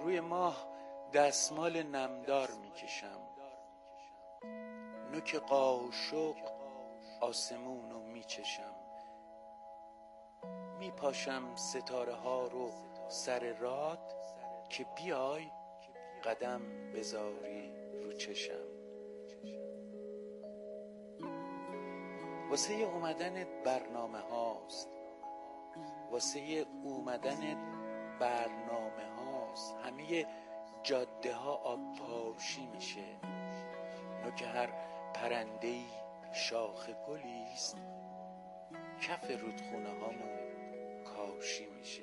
روی ماه دستمال نمدار میکشم، نوک قاشق آسمونو میچشم، میپاشم ستاره ها رو سر راد که بیای قدم بذاری رو چشم. واسه اومدن برنامه هاست، واسه اومدن برنامه هاست، همه جاده ها آب پاشی میشه، نوک هر پرنده‌ای شاخ گلیست، کف رودخونه هامون کاشی میشه.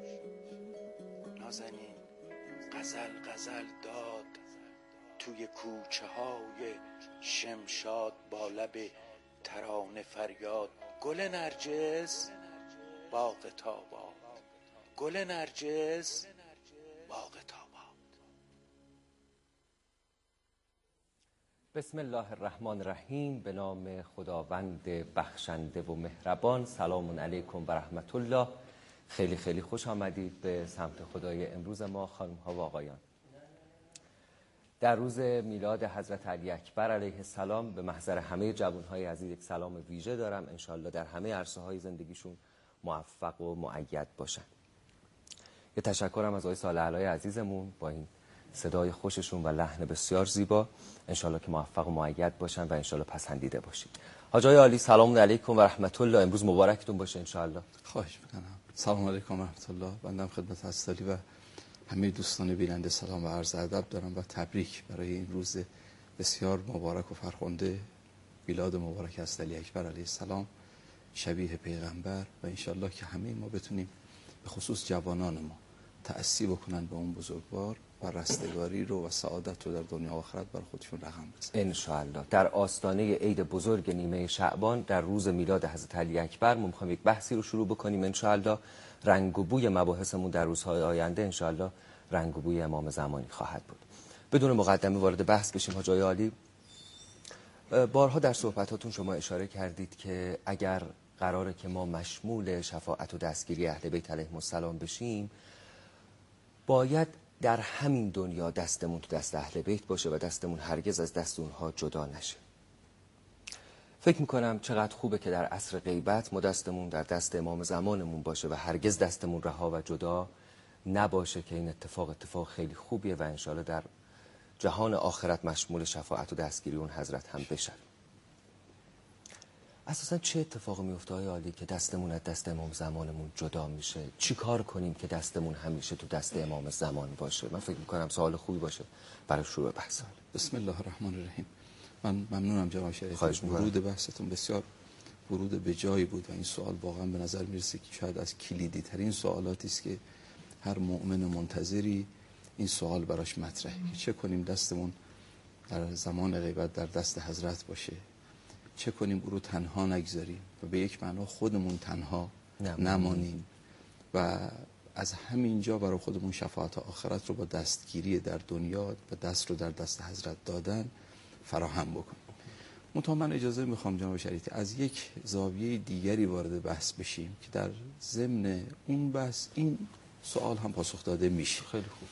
نازنین غزل غزل داد توی کوچه های شمشاد، با لب ترانه فریاد، گل نرجس باغ تاباد، گل نرجس باغ تاباد. بسم الله الرحمن الرحیم. به نام خداوند بخشنده و مهربان. سلام علیکم و رحمت الله. خیلی خیلی خوش آمدید به سمت خدای امروز ما خانم ها و آقایان. در روز میلاد حضرت علی اکبر علیه السلام به محضر همه جوانهای عزیز یک سلام ویژه دارم. انشالله در همه عرصه های زندگیشون موفق و مؤید باشن. یه تشکرم از آقای صالح علای عزیزمون با این صدای خوششون و لحن بسیار زیبا. انشالله که موفق و مؤید باشن و انشالله پسندیده باشید. حاج آقای عالی سلام علیکم و رحمت الله. امروز مبارکتون باشه انشالله. خواهش میکنم. سلام علیکم و رحمت الله. بنده خدمت حضرت و همه دوستان بیننده سلام و عرض ادب دارم و تبریک برای این روز بسیار مبارک و فرخنده، میلاد مبارک حضرت علی اکبر علیه السلام، شبیه پیغمبر، و انشالله که همه ما بتونیم به خصوص جوانان ما تأسی بکنن به اون بزرگوار و رستگاری رو و سعادت رو در دنیا و آخرت برای خودشون رقم بزنن انشالله. در آستانه عید بزرگ نیمه شعبان در روز میلاد حضرت علی اکبر ما میخوایم یک بحثی رو شروع بکنیم انشالله. رنگ و بوی مباحثمون در روزهای آینده انشالله رنگ و بوی امام زمانی خواهد بود. بدون مقدمه وارد بحث بشیم. حاج آقای عالی، بارها در صحبتاتون شما اشاره کردید که اگر قراره که ما مشمول شفاعت و دستگیری اهل بیت علیهم السلام بشیم، باید در همین دنیا دستمون تو دست اهل بیت باشه و دستمون هرگز از دست اونها جدا نشه. فکر میکنم چقدر خوبه که در عصر غیبت ما دستمون در دست امام زمانمون باشه و هرگز دستمون رها و جدا نباشه، که این اتفاق خیلی خوبیه و انشالله در جهان آخرت مشمول شفاعت و دستگیری اون حضرت هم بشه. اساسا چه اتفاقی میفته آقای عالی که دستمون از دست امام زمانمون جدا میشه؟ چی کار کنیم که دستمون همیشه تو دست امام زمان باشه؟ من فکر میکنم سوال خوبی باشه برای شروع بحث. بسم الله الرحمن الرحیم. من ممنونم جناب شریف. ورود بحثتون بسیار ورود به جایی بود و این سوال واقعا به نظر میرسه که شاید از کلیدی ترین سوالاتی است که هر مؤمن منتظری این سوال براش مطرحه که چه کنیم دستمون در زمان غیبت در دست حضرت باشه، چه کنیم او رو تنها نگذاریم و به یک معنا خودمون تنها نمانیم و از همینجا برای خودمون شفاعت آخرت رو با دستگیری در دنیا و دست رو در دست حضرت دادن فراهم بکنیم. من اجازه میخوام جناب شریعتی از یک زاویه دیگری وارد بحث بشیم که در ضمن اون بحث این سوال هم پاسخ داده میشه. خیلی خوب.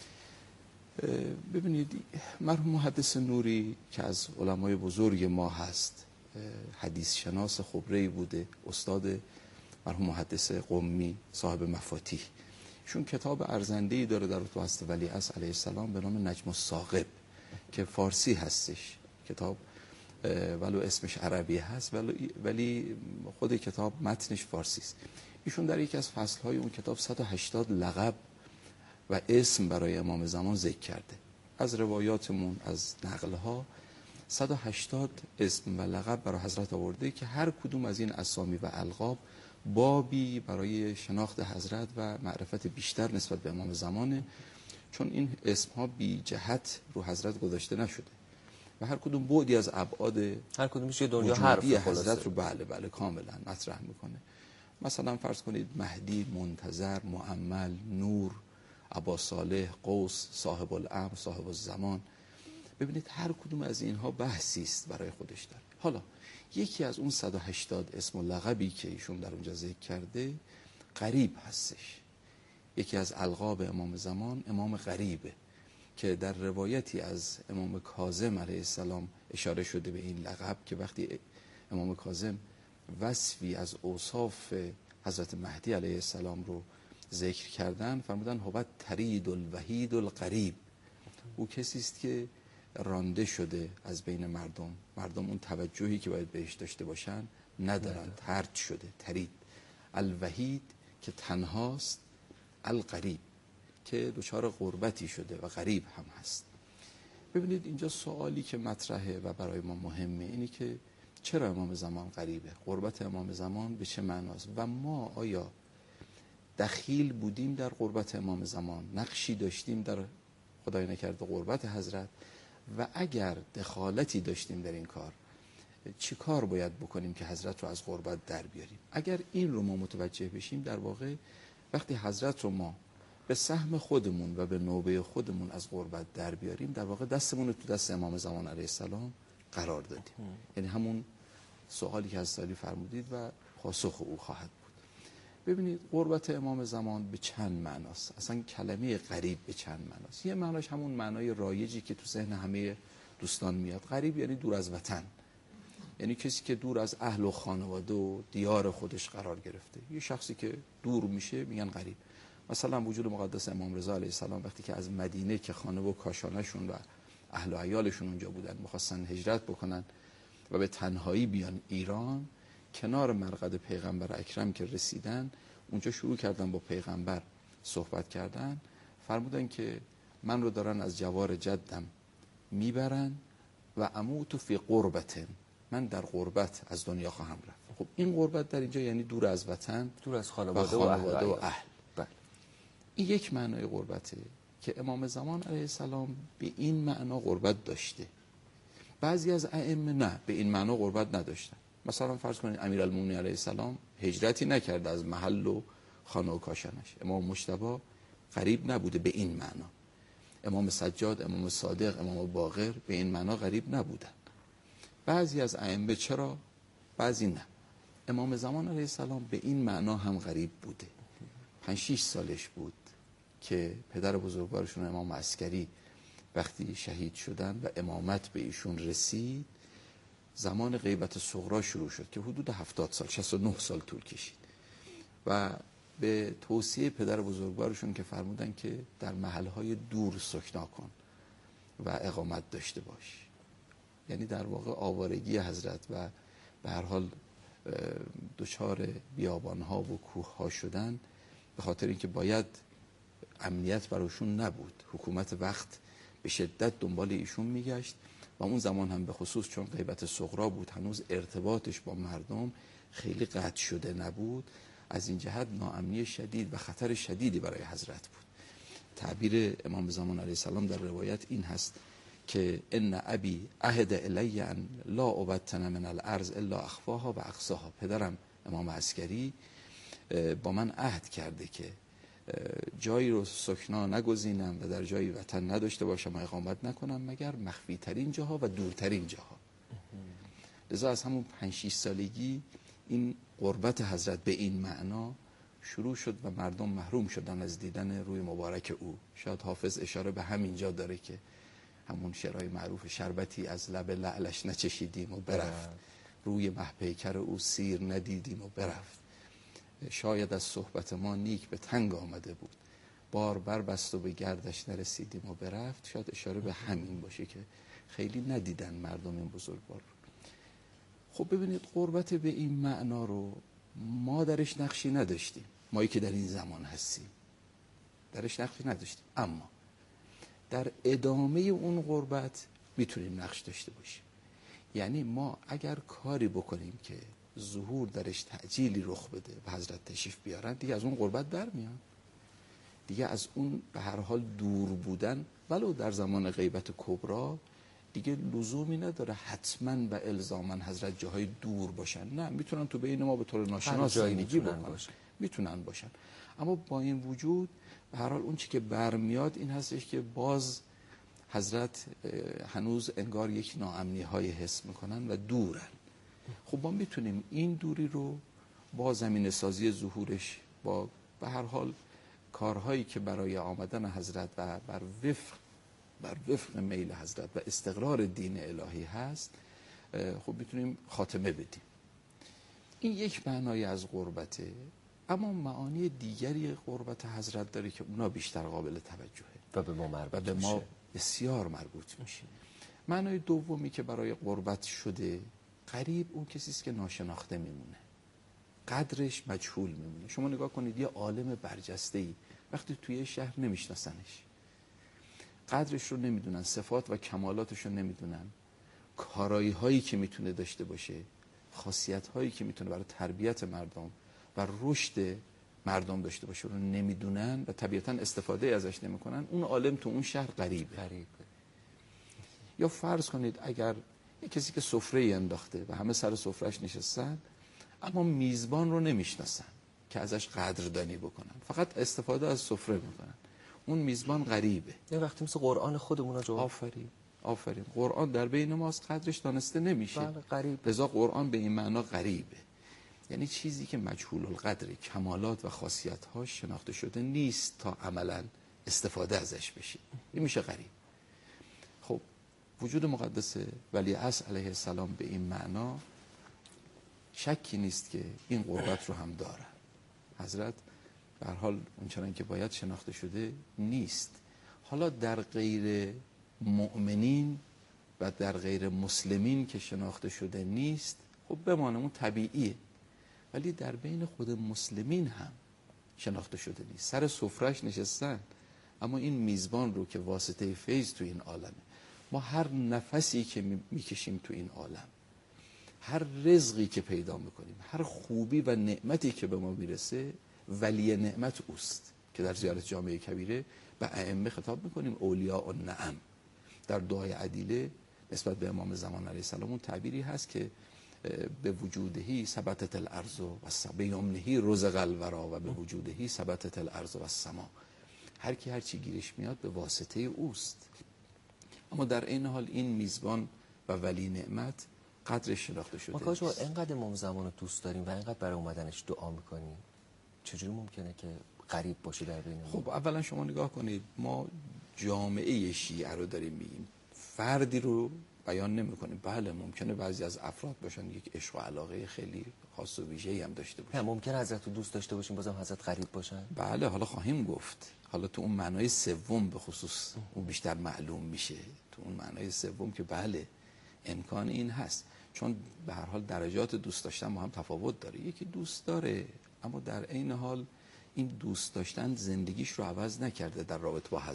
ببینید، مرحوم محدث نوری که از علمای بزرگ ما هست، حدیث شناس خبره‌ای بوده، استاد مرحوم محدث قمی صاحب مفاتیح، ایشون کتاب ارزنده‌ای داره در تو هست ولیعصر علیه السلام به نام نجم الثاقب که فارسی هستش. کتاب ولو اسمش عربی هست ولی خود کتاب متنش فارسی است. ایشون در یکی از فصل‌های اون کتاب 180 لقب و اسم برای امام زمان ذکر کرده. از روایاتمون، از نقل‌ها 180 اسم و لقب برای حضرت آورده که هر کدوم از این اسامی و القاب بابی برای شناخت حضرت و معرفت بیشتر نسبت به امام زمانه، چون این اسم‌ها بی جهت رو حضرت گذاشته نشده و هر کدوم بعدی از ابعاد هر کدومش یه دنیا حرف حضرت رو بله کاملا مطرح میکنه. مثلا فرض کنید مهدی، منتظر، مؤمل، نور، ابا صالح، قوس، صاحب الامر، صاحب الزمان. ببینید هر کدوم از اینها بحثی است برای خودش داره. حالا یکی از اون 180 اسم و لقبی که ایشون در اونجا ذکر کرده غریب هستش، یکی از القاب امام زمان امام غریبه که در روایتی از امام کاظم علیه السلام اشاره شده به این لقب که وقتی امام کاظم وصفی از اوصاف حضرت مهدی علیه السلام رو ذکر کردن فرمودن هو ترید الوحید الغریب، او کسی است که رانده شده از بین مردم اون توجهی که باید بهش داشته باشن ندارن، طرد شده. ترید الوحید که تنهاست، الغریب که دچار غربتی شده و غریب هم هست. ببینید اینجا سوالی که مطرحه و برای ما مهمه اینه که چرا امام زمان غریبه؟ غربت امام زمان به چه معناست؟ و ما آیا دخیل بودیم در غربت امام زمان؟ نقشی داشتیم در خدای نکرده غربت حضرت؟ و اگر دخالتی داشتیم در این کار چی کار باید بکنیم که حضرت رو از غربت در بیاریم؟ اگر این رو ما متوجه بشیم، در واقع وقتی حضرت رو ما به سهم خودمون و به نوبه خودمون از غربت در بیاریم، در واقع دستمون رو تو دست امام زمان علیه السلام قرار دادیم. یعنی همون سوالی که از سالی فرمودید و پاسخ او خواهد بود. ببینید غربت امام زمان به چند معناست؟ اصلا کلمه غریب به چند معناست؟ یه معناش همون معنای رایجی که تو ذهن همه دوستان میاد. غریب یعنی دور از وطن، یعنی کسی که دور از اهل و خانواده و دیار خودش قرار گرفته. یه شخصی که دور میشه میگن غریب. مثلا وجود مقدس امام رضا علیه السلام وقتی که از مدینه که خانه و کاشانه‌شون و اهل و عیالشون اونجا بودن می‌خواستن هجرت بکنن و به تنهایی بیان ایران، کنار مرقد پیغمبر اکرم که رسیدن اونجا شروع کردن با پیغمبر صحبت کردن. فرمودن که من رو دارن از جوار جدم میبرن و اموت فی غربت، من در غربت از دنیا خواهم رفت. خب این غربت در اینجا یعنی دور از وطن، دور از خانواده و اهل. بله. این یک معنای غربته که امام زمان علیه السلام به این معنا غربت داشته. بعضی از ائمه نه، به این معنا غربت نداشتن. مثلا فرض کنید امیرالمومنین علیه السلام هجرتی نکرده از محل و خانه و کاشانش. امام مجتبی غریب نبوده به این معنا. امام سجاد، امام صادق، امام باقر به این معنا غریب نبودن. بعضی از ائمه چرا؟ بعضی نه. امام زمان علیه السلام به این معنا هم غریب بوده. 5-6 سالش بود که پدر بزرگوارشون امام عسکری وقتی شهید شدن و امامت به ایشون رسید، زمان غیبت صغرا شروع شد که حدود 70 سال 69 سال طول کشید و به توصیه پدر بزرگوارشون که فرمودن که در محلهای دور سکنا کن و اقامت داشته باش. یعنی در واقع آوارگی حضرت و به هر حال دچار بیابانها و کوهها شدن به خاطر اینکه باید امنیت براشون نبود. حکومت وقت به شدت دنبال ایشون میگشت و اون زمان هم به خصوص چون غیبت صغرا بود هنوز ارتباطش با مردم خیلی قطع شده نبود. از این جهت ناامنی شدید و خطر شدیدی برای حضرت بود. تعبیر امام زمان علیه السلام در روایت این هست که ان ابی عهد الی ان لا ابتن من الارض الا اخفاها و اقصاها. پدرم امام عسکری با من عهد کرده که جایی رو سکنا نگزینم و در جایی وطن نداشته باشم و اقامت نکنم مگر مخفی ترین جاها و دورترین جاها. لذا از همون 5-6 سالگی این قربت حضرت به این معنا شروع شد و مردم محروم شدن از دیدن روی مبارک او. شاید حافظ اشاره به همین جا داره که همون شعرهای معروف شربتی از لب لعلش نچشیدیم و برفت، روی محپیکر او سیر ندیدیم و برفت، شاید از صحبت ما نیک به تنگ آمده بود، بار بر بست و به گردش نرسیدیم و برفت. شاید اشاره به همین باشه که خیلی ندیدن مردم این بزرگوار رو. خب ببینید قربت به این معنا رو ما درش نقشی نداشتیم، مایی که در این زمان هستیم درش نقشی نداشتیم، اما در ادامه اون قربت میتونیم نقش داشته باشیم. یعنی ما اگر کاری بکنیم که ظهور درش تعجیلی رخ بده و حضرت تشریف بیارن، دیگه از اون قربت در میان، دیگه از اون به هر حال دور بودن ولو در زمان غیبت کبرا دیگه لزومی نداره حتما و الزاما حضرت جاهای دور باشن. نه، میتونن تو بین ما به طور ناشناس زندگی بکنن، میتونن باشن. اما با این وجود به هر حال اون چی که برمیاد این هستش که باز حضرت هنوز انگار یک ناامنی های حس میکنن و دورن. خب ما میتونیم این دوری رو با زمینه سازی ظهورش، با به هر حال کارهایی که برای آمدن حضرت و بر وفق میل حضرت و استقرار دین الهی هست، خب میتونیم خاتمه بدیم. این یک معنای از غربته، اما معانی دیگری غربت حضرت داره که اونا بیشتر قابل توجهه و به ما بسیار مربوط میشه. معنای دومی که برای غربت شده، غریب اون کسی است که ناشناخته میمونه، قدرش مجهول میمونه. شما نگاه کنید، یه عالم برجسته‌ای وقتی توی شهر نمیشناسنش، قدرش رو نمیدونن، صفات و کمالاتش رو نمیدونن، کارایی هایی که میتونه داشته باشه، خاصیت هایی که میتونه برای تربیت مردم و رشد مردم داشته باشه رو نمیدونن و طبیعتا استفاده ازش نمیکنن، اون عالم تو اون شهر غریبه. یا فرض کنید اگر یک کسی که سفره انداخته و همه سر سفرهش نشستن، اما میزبان رو نمیشناسن که ازش قدردانی بکنن، فقط استفاده از سفره میکنن، اون میزبان غریبه. یه وقتی مثل قرآن خودمون رو آفرین قرآن در بین ماست، قدرش دانسته نمیشه. بله، غریب. لذا قرآن به این معنا غریبه، یعنی چیزی که مجهول القدر، کمالات و خاصیت‌هاش شناخته شده نیست تا عملا استفاده ازش بشه، این میشه غریب. خب وجود مقدس ولیعصر علیه السلام به این معنا شکی نیست که این قربت رو هم داره. حضرت به هر حال اونچنان که باید شناخته شده نیست. حالا در غیر مؤمنین و در غیر مسلمین که شناخته شده نیست، خب بمانه، اون طبیعیه، ولی در بین خود مسلمین هم شناخته شده نیست. سر سفرهش نشستن، اما این میزبان رو که واسطه فیض تو این عالمه، ما هر نفسی که میکشیم تو این عالم، هر رزقی که پیدا میکنیم، هر خوبی و نعمتی که به ما میرسه، ولی نعمت اوست که در زیارت جامعه کبیره به ائمه خطاب میکنیم اولیاء النعم. در دعای عدیله نسبت به امام زمان علیه السلام اون تعبیری هست که به وجودهی ثبتت الارض و السما، به یمنهی رزق الورا و به وجودهی ثبتت الارض و السما. هر کی هر چی گیرش میاد به واسطه اوست. اما در این حال این میزبان و ولی نعمت قدرش شناخته شده. ما شما اینقدر امام زمان رو دوست داریم و اینقدر برای اومدنش دعا میکنیم، چجوری ممکنه که غریب باشه در بین ما؟ خب اولا شما نگاه کنید، ما جامعه شیعه رو داریم میگیم، فردی رو بیان نمی‌کنیم. بله ممکنه بعضی از افراد باشن یک عشق و علاقه خیلی خاص و ویژه‌ای هم داشته باشن. ممکنه حضرت رو دوست داشته باشیم بازم حضرت غریب باشن. بله، حالا خواهیم گفت. حالا تو اون معنای سوم به خصوص اون بیشتر معلوم میشه، تو اون معنای سوم که بله امکان این هست، چون به هر حال درجات دوست داشتن با هم تفاوت داره. یکی دوست داره اما در عین حال این دوست داشتن زندگیش رو عوض نکرده در رابطه با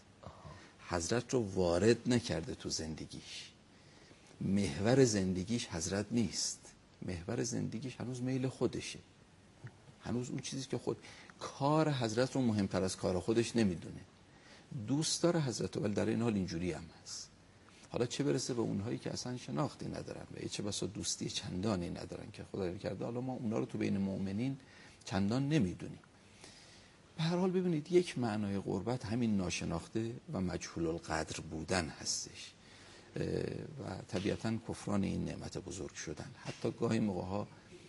حضرت رو وارد نکرده تو زندگیش. محور زندگیش حضرت نیست، محور زندگیش هنوز میل خودشه، هنوز اون چیزی که خود کار حضرت رو مهمتر از کار خودش نمیدونه. دوست داره حضرت رو، ولی در این حال اینجوری هم هست. حالا چه برسه به اونهایی که اصلا شناختی ندارن و چه بسا دوستی چندانی ندارن که خدا کرده حالا ما اونا رو تو بین مؤمنین چندان نمیدونیم. به هر حال ببینید یک معنای غربت همین ناشناخته و مجهول القدر بودن هستش و طبیعتاً کفران این نعمت بزرگ شدن. حتی گاهی موقع‌ها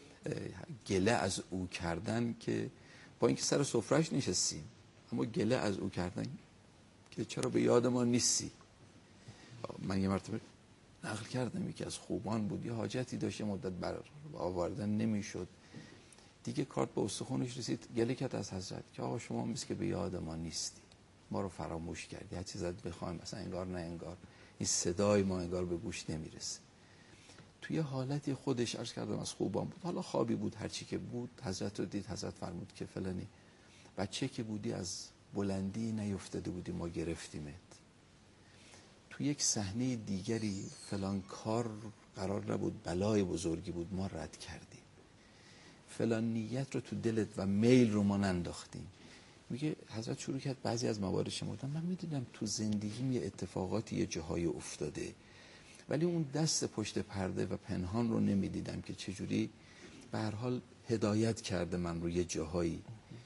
گله از او کردن که با اینکه سر سفرهش نشستیم اما گله از او کردن که چرا به یاد ما نیستی. من یه مرتبه نقل کردم یکی از خوبان بود، یه حاجتی داشت، مدت بر آوردن نمیشد، دیگه کارت به استخونش رسید، گله کرد از حضرت که آقا شما مثل که به یاد ما نیستی، ما رو فراموش کردی، هر چیز ازت بخوایم مثلا انگار نه انگار، این صدای ما انگار به گوش نمیرسه. توی حالتی خودش عرض کردم از خوبان بود، حالا خوابی بود هر چی که بود، حضرت رو دید، حضرت فرمود که فلانی بچه که بودی از بلندی نیفتاده بودی ما گرفتیمت. تو یک صحنه دیگری فلان کار قرار نبود، بلای بزرگی بود ما رد کردیم، فلان نیت رو تو دلت و میل رو ما ننداختیم. میگه حضرت شروع کرد بعضی از موارد شمردن. من میدونم تو زندگیم یه اتفاقاتی یه جاهای افتاده، ولی اون دست پشت پرده و پنهان رو نمیدیدم که چجوری به هر حال هدایت کرده من رو یه جاهایی.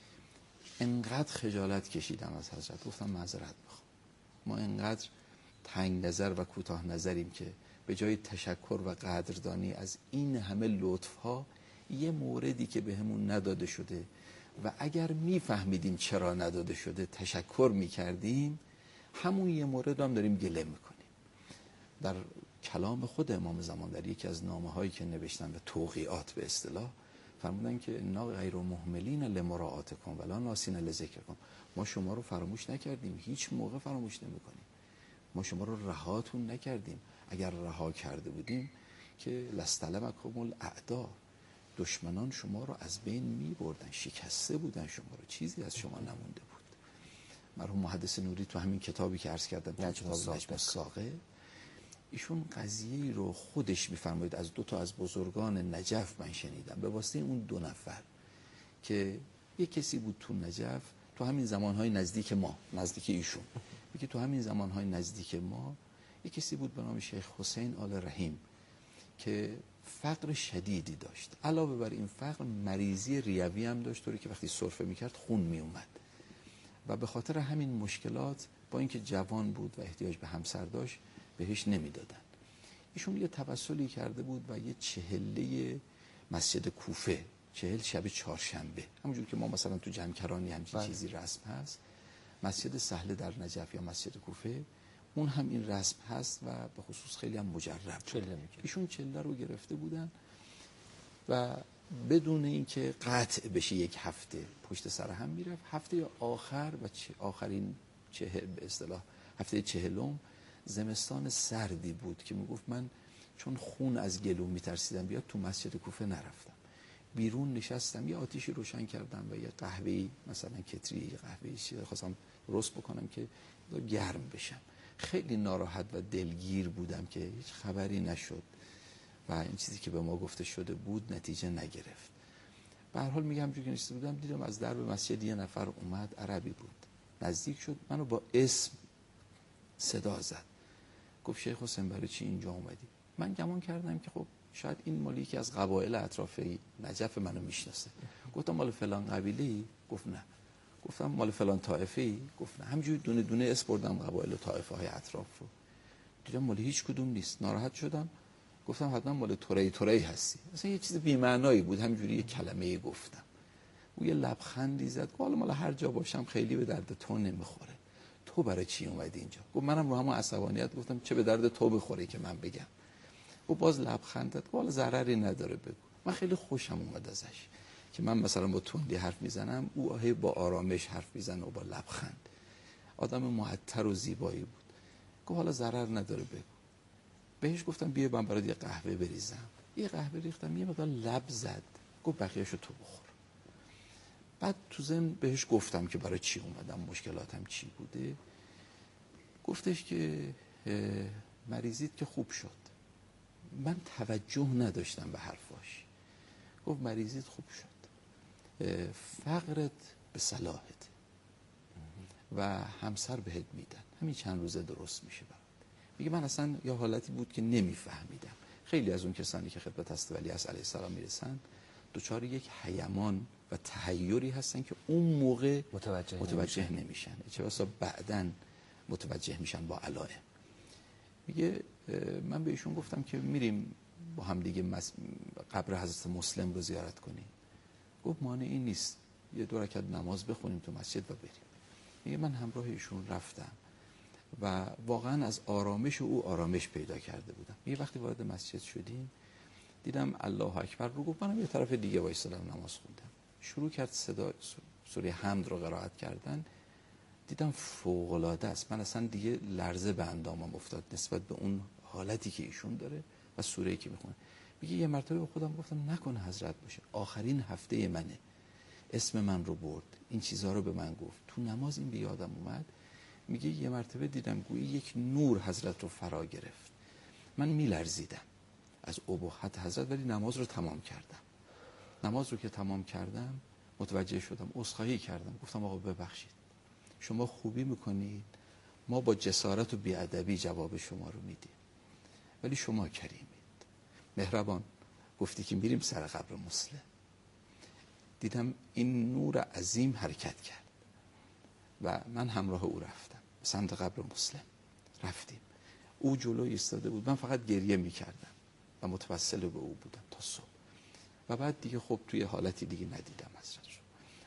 انقدر خجالت کشیدم از حضرت، گفتم معذرت میخوام، ما انقدر تنگ نظر و کوتاه نظریم که به جای تشکر و قدردانی از این همه لطف ها یه موردی که بهمون نداده شده و اگر میفهمیدیم چرا نداده شده تشکر میکردیم، همون یه مورد هم داریم گله میکنیم. در کلام خود امام زمان در یکی از نامه هایی که نوشتن و توقیعات به اصطلاح فرمودن که انا غیر مهملین لمراعاتکم ولا ناسین لذکرکم، ما شما رو فراموش نکردیم، هیچ موقع فراموش نمیکنیم، ما شما رو رهاتون نکردیم، اگر رها کرده بودیم که لستلمکم الاعدا، دشمنان شما رو از بین می بردن، شکسته بودن شما رو، چیزی از شما نمونده بود. مرحوم محدث نوری تو همین کتابی که عرض کردم، کتاب نجم الساقه، ایشون قضیه رو خودش میفرمایید از 2 تا از بزرگان نجف من شنیدم، به واسطه اون 2 نفر که یک کسی بود تو نجف تو همین زمانهای نزدیک ما، نزدیک ایشون، یکی تو همین زمانهای نزدیک ما یک کسی بود به نام شیخ حسین آل رحیم که فقر شدیدی داشت، علاوه بر این فقر مریضی ریوی هم داشت، طوری که وقتی سرفه میکرد خون میومد و به خاطر همین مشکلات با اینکه جوان بود و احتیاج به همسر داشت بهش نمیدادن. ایشون یه توسلی کرده بود و یه چهله مسجد کوفه، 40 شب چهارشنبه، همونجور که ما مثلا تو جمکرانی همچین چیزی رسم هست، مسجد سهل در نجف یا مسجد کوفه اون هم این رسم هست و به خصوص خیلی هم مجرب بود. ایشون چله رو گرفته بودن و بدون اینکه قطع بشه یک هفته پشت سر هم میرفت. هفته آخر و آخرین به اصطلاح هفته 40 زمستان سردی بود که میگفت من چون خون از گلو میترسیدم بیاد تو مسجد کوفه نرفتم، بیرون نشستم یه آتیشی روشن کردم و یه قهوه‌ای مثلا کتری یه قهوه‌ای خواستم درست بکنم که گرم بشم. خیلی ناراحت و دلگیر بودم که هیچ خبری نشد و این چیزی که به ما گفته شده بود نتیجه نگرفت. به هر حال میگم همونجوری که نشسته بودم دیدم از درب مسجد یه نفر اومد، عربی بود، نزدیک شد، منو با اسم صدا زد، گفت شیخ حسین برای چی اینجا اومدی؟ من گمان کردم که خب شاید این مالی که از قبایل اطرافی نجف منو میشناسه. گفتم مال فلان قبیله‌ای؟ گفت نه. گفتم مال فلان طائفه‌ای؟ گفت نه. همینجوری دونه دونه اسم بردم قبایل و طائفه های اطراف رو، دیدم مال هیچ کدوم نیست. ناراحت شدم، گفتم حتما مال توری هستی. مثلا یه چیز بی معنایی بود، همینجوری یه کلمه‌ای گفتم. او یه لبخندی زد، گفت حالا مال هر جا باشم خیلی به درد تو نمیخوره، تو برای چی اومدی اینجا؟ گفت منم رو همون عصبانیت گفتم چه به درد تو بخوره که من بگم. و باز لبخند زد، گفت حالا ضرری نداره بگو. من خیلی خوشم اومد ازش که من مثلا با تندی حرف میزنم، او با آرامش حرف میزنه و با لبخند. آدم معطر و زیبایی بود. گفت حالا ضرر نداره بگو. بهش گفتم بیا من برات یه قهوه بریزم. یه قهوه ریختم، یه مقدار لب زد، گفت بقیه‌شو تو بخور. بعد تو ضمن بهش گفتم که برای چی اومدم، مشکلاتم چی بوده. گفتش که مریضیت که خوب شد. من توجه نداشتم به حرفاش. گفت مریضیت خوب شد، فقرت به صلاحت و همسر بهت میدن، همین چند روزه درست میشه برات. میگه من اصلا یا حالتی بود که نمیفهمیدم. خیلی از اون کسانی که خدمت حضرت ولی علیه السلام میرسن دوچار یک هیمان و تحیری هستن که اون موقع متوجه نمیشن، چه بسا بعدن متوجه میشن با علائم. میگه من به ایشون گفتم که میریم با هم دیگه قبر حضرت مسلم رو زیارت کنیم. گفت مانعی نیست، یه 2 رکعت نماز بخونیم تو مسجد و بریم. میگه من همراه ایشون رفتم و واقعا از آرامش او آرامش پیدا کرده بودم. میگه وقتی وارد مسجد شدیم دیدم الله اکبر رو گفت، منم یه طرف دیگه وایسادم نماز خوندم. شروع کرد صدا سوره حمد رو قرائت کردن. دیدم فوق العاده است. من اصلا دیگه لرزه به اندامم افتاد نسبت به اون حالتی که ایشون داره و سوره‌ای که میخونه. میگه یه مرتبه به خودم گفتم نکنه حضرت باشه، آخرین هفته منه، اسم من رو برد، این چیزها رو به من گفت، تو نماز این به یادم اومد. میگه یه مرتبه دیدم گویی یک نور حضرت رو فرا گرفت، من میلرزیدم از ابهت حضرت، ولی نماز رو تمام کردم. نماز رو که تمام کردم متوجه شدم، عذرخواهی کردم، گفتم آقا ببخشید، شما خوبی میکنید، ما با جسارت و بیادبی جواب شما رو میدیم، ولی شما کریمید، مهربان. گفتی که میریم سر قبر مسلم. دیدم این نور عظیم حرکت کرد و من همراه او رفتم سمت قبر مسلم. رفتیم، او جلو ایستاده بود، من فقط گریه میکردم و متوسل به او بودم تا صبح و بعد دیگه خب توی حالتی دیگه ندیدم حضرت رو.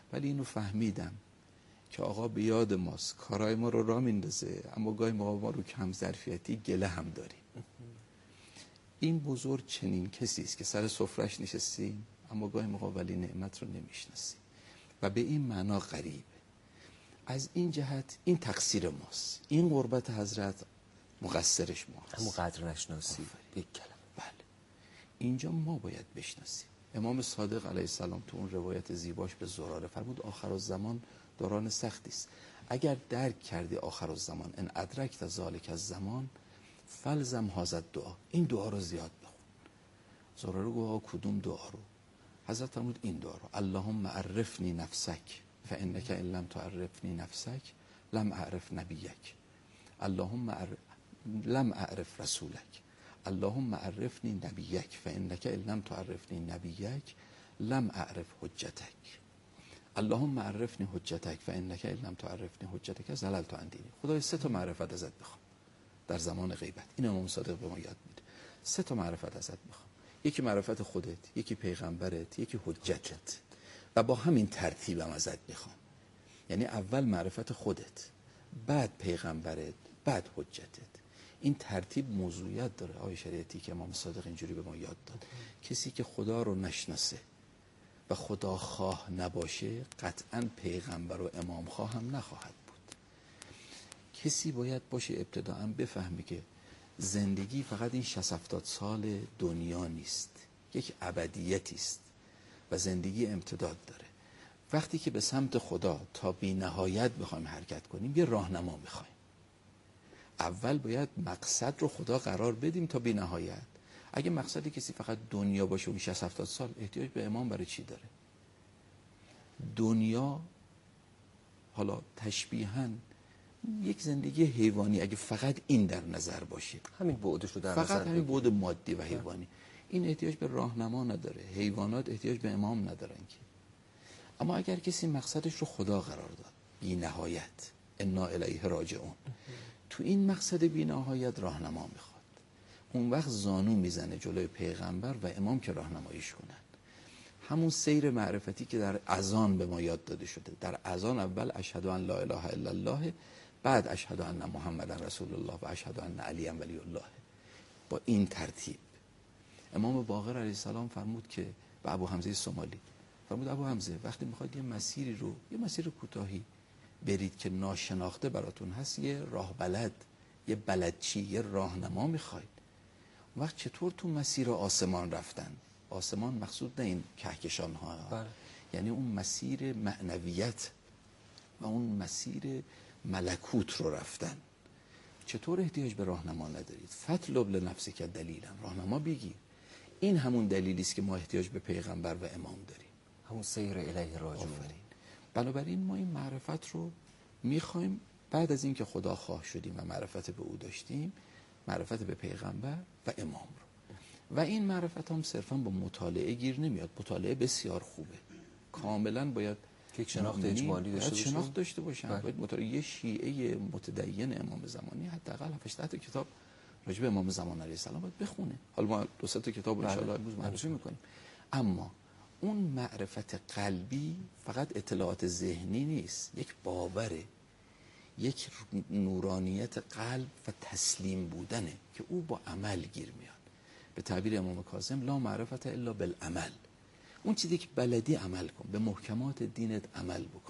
ولی اینو فهمیدم که آقا به یاد ماست، کارهای ما رو راه میندازه، اما گاهی موقع ما رو کم ظرفیتی گله هم داریم. این بزرگ چنین کسی است که سر سفرهش نشستیم اما گاهی موقع ولی نعمت رو نمیشناسیم و به این معنا غریبه. از این جهت این تقصیر ماست، این قربت حضرت مقصرش ماست. همون قدر نشناسی یک کلمه. بله، اینجا ما باید بشناسیم. امام صادق علیه السلام تو اون روایت زیباش به زراره فرمود آخرالزمان دوران سختی است. اگر درک کردی آخرالزمان، ان ادرکت ذالک الزمان فلزم هذا دعا، این دعا رو زیاد بخون. زراره گفت کدوم دعا رو؟ حضرت فرمود این دعا رو، اللهم عرفنی نفسک فانک ان لم تعرفنی نفسک لم اعرف نبیک، اللهم لم اعرف رسولک، اللهم عرفنی نبیک فانک ان لم تعرفنی نبیک لم اعرف حجتک، اللهم عرفنی حجتک فانک ان لم تعرفنی حجتک زللت عن دینی. خدای 3 تا معرفت ازت بخوام در زمان غیبت. این امام صادق به ما یاد میده. 3 تا معرفت ازت میخوام، یکی معرفت خودت، یکی پیغمبرت، یکی حجتت، و با همین ترتیبم ازت میخوام. یعنی اول معرفت خودت، بعد پیغمبرت، بعد حجتت. این ترتیب موضوعیت داره آیه شریعتی که امام صادق اینجوری به ما یاد داد. کسی که خدا رو نشناسه و خدا خواه نباشه قطعا پیغمبر و امام خواه هم نخواهد بود. کسی باید باشه ابتداعا بفهمه که زندگی فقط این 60-70 سال دنیا نیست، یک ابدیتی است و زندگی امتداد داره. وقتی که به سمت خدا تا بی نهایت بخوایم حرکت کنیم یه راهنما میخوایم. اول باید مقصد رو خدا قرار بدیم تا بی نهایت. اگه مقصد کسی فقط دنیا باشه اون 60-70 سال، احتیاج به امام برای چی داره؟ دنیا حالا تشبیهاً یک زندگی حیوانی اگه فقط این در نظر باشه، همین بعدش رو در فقط نظر همین بعد مادی و حیوانی، این احتیاج به راهنما نداره. حیوانات احتیاج به امام ندارن که. اما اگر کسی مقصدش رو خدا قرار داد، بی نهایت، انا الیه راجعون، تو این مقصد بی نهایت راهنما میخواد، اون وقت زانو میزنه جلوی پیغمبر و امام که راهنماییش کنن. همون سیر معرفتی که در اذان به ما یاد داده شده. در اذان اول اشهد ان لا اله الا الله، بعد اشهد ان محمدن رسول الله و اشهد ان علی ولی الله. با این ترتیب امام باقر علیه السلام فرمود که به ابو حمزه سومالی فرمود ابو حمزه وقتی میخواید یه مسیری رو، یه مسیر کوتاهی برید که ناشناخته براتون هست، یه راه بلد، یه بلدچی، یه راهنما میخواید، وقت چطور تو مسیر آسمان رفتن؟ آسمان مقصود نه این کهکشان ها، یعنی اون مسیر معنویت و اون مسیر ملکوت رو رفتن. چطور احتیاج به راهنما ندارید؟ فطلب لنفسک دلیلا، راهنما بگیر. این همون دلیلی است که ما احتیاج به پیغمبر و امام داریم، همون سیر الیه راجعون. بنابراین ما این معرفت رو میخوایم بعد از اینکه خدا خواه شدیم و معرفت به او داشتیم، معرفت به پیغمبر و امام رو. و این معرفت هم صرفا با مطالعه گیر نمیاد. مطالعه بسیار خوبه، کاملا باید یک شناخت اجمالی داشته باشیم، شناخت داشته باشن. باید مطالعه. یه شیعه متدین امام زمانی حداقل 7-8 تا کتاب راجع به امام زمان علیه السلام باید بخونه. حالا ما 2-3 تا کتاب ان شاءالله امروز معرفی میکنیم. اما اون معرفت قلبی فقط اطلاعات ذهنی نیست، یک باوره، یک نورانیت قلب و تسلیم بودنه که او با عمل گیر میاد. به تعبیر امام کاظم لا معرفت الا بالعمل. اون چیزی که بلدی عمل کن، به محکمات دینت عمل بکن،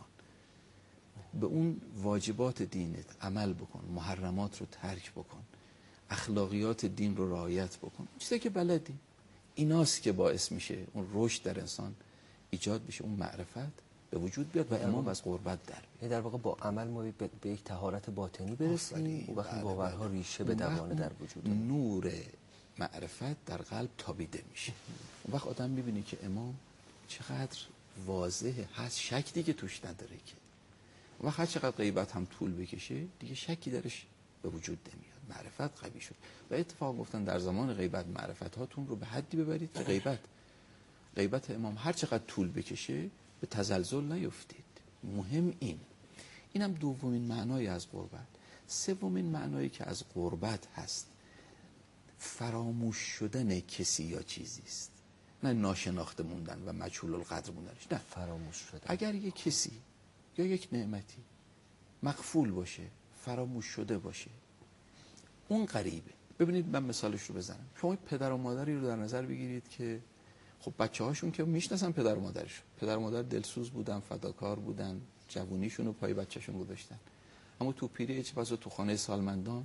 به اون واجبات دینت عمل بکن، محرمات رو ترک بکن، اخلاقیات دین رو رعایت بکن. اون چیزی که بلدی، ایناست که باعث میشه اون رشد در انسان ایجاد بشه، اون معرفت به وجود بیاد و امام از غربت در بیاد. در واقع با عمل ما به یک طهارت باطنی برسیم، اون وقت باورها ریشه بدوانه در وجود نور معرفت در قلب تابیده میشه. اون وقت آدم میبینه که امام چقدر واضحه، هست شک دیگه توش نداره که. اون وقت هر چقدر غیبت هم طول بکشه دیگه شکی درش به وجود نمیاد، معرفت قوی شد. و اتفاق گفتن در زمان غیبت معرفت هاتون رو به حدی ببرید که غیبت امام هر چقدر طول بکشه به تزلزل نیفتید. مهم اینم دومین معنای از غربت. سومین معنایی که از غربت هست فراموش شدن کسی یا چیزی است. نه ناشناخته موندن و مجهول القدر موندنش، نه، فراموش شده. اگر یک کسی یا یک نعمتی مغفول باشه، فراموش شده باشه، اون غریبه. ببینید من مثالش رو بزنم. شما پدر و مادری رو در نظر بگیرید که خب بچه‌هاشون که میشناسن پدر و مادرشون، پدر و مادر دلسوز بودن، فداکار بودن، جوونیشون رو پای بچه‌شون گذاشتن، اما تو پیری چه بسا تو خانه سالمندان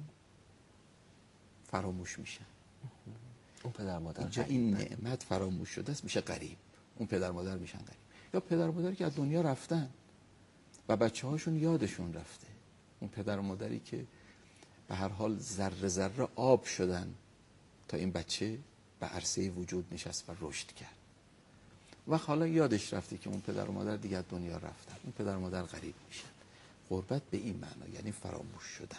فراموش میشن. اون پدر مادر اینجا این نعمت فراموش شده است، میشه غریب. اون پدر مادر میشن غریب. یا پدر مادری که از دنیا رفتن و بچه‌هاشون یادشون رفته. اون پدر و مادری که به هر حال ذره ذره آب شدن تا این بچه به عرصه وجود نشست و رشد کرد. و حالا یادش رفته که اون پدر و مادر دیگه از دنیا رفتن. اون پدر و مادر غریب میشن. غربت به این معنا یعنی فراموش شدن.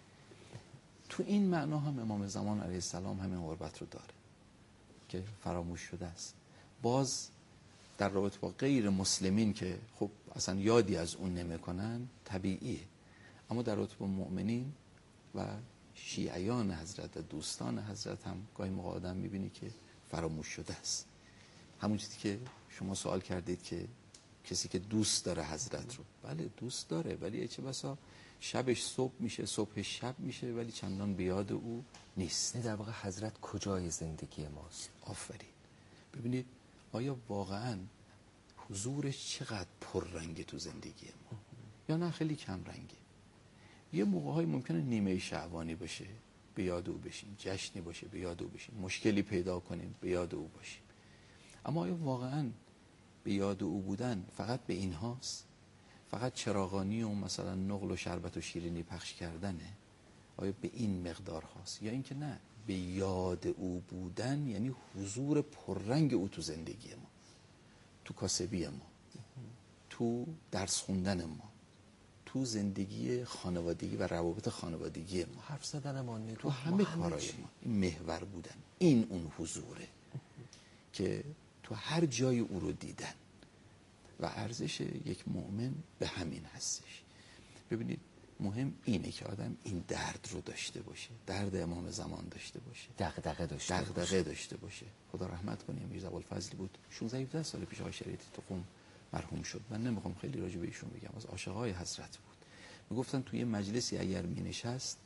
تو این معنا هم امام زمان علیه السلام همین غربت رو داره که فراموش شده است. باز در رابطه با غیر مسلمین که خب اصلا یادی از اون نمیکنن طبیعیه، اما در رابطه با مؤمنین و شیعیان حضرت و دوستان حضرت هم گاهی موقع آدم میبینی که فراموش شده است. همون چیزی که شما سوال کردید که کسی که دوست داره حضرت رو، بله دوست داره، ولی چه بسا شبش صبح میشه، صبحش شب میشه، ولی چندان بیاد او نیست. در واقع حضرت کجای زندگی ماست؟ آفرین. ببینید آیا واقعا حضورش چقدر پررنگه تو زندگی ما یا نه خیلی کم رنگه؟ یه موقع‌های ممکنه نیمه شعبانی باشه به یاد او بشیم، جشنی باشه به یاد او بشیم، مشکلی پیدا کنیم به یاد او باشیم، اما آیا واقعا به یاد او بودن فقط به این هاست؟ فقط چراغانی و مثلا نقل و شربت و شیرینی پخش کردنه؟ آیا به این مقدار هاست؟ یا اینکه نه، به یاد او بودن یعنی حضور پررنگ او تو زندگی ما، تو کاسبی ما، تو درس خوندن ما، تو زندگی خانوادگی و روابط خانوادگی ما، حرف زدن ما، تو همه کارهای ما. این محور بودن، این اون حضوره که تو هر جای او رو دیدن و ارزش یک مؤمن به همین هستش. ببینید مهم اینه که آدم این درد رو داشته باشه، درد امام زمان داشته باشه، دغدغه داشته باشه. خدا رحمت کنه میرزا ابوالفضلی بود 16-17 سال پیش آقای شریعتی تو قم مرحوم شد. من نمیخوام خیلی راجع به ایشون بگم، از عاشقای حضرت بود. میگفتن توی مجلسی اگر مینشست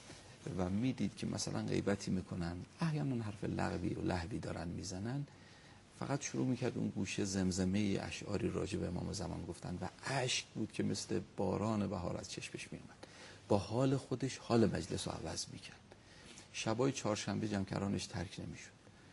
و میدید که مثلا غیبتی میکنن، احیانا حرف لغوی و لهوی دارن میزنن، فقط شروع میکرد اون گوشه زمزمه اشعاری راجع به امام زمان گفتن و اشک بود که مثل باران بهار از چشمش میومد. با حال خودش حال مجلس رو عوض میکرد. شبای چهارشنبه جمکرانش ترک نمیشد.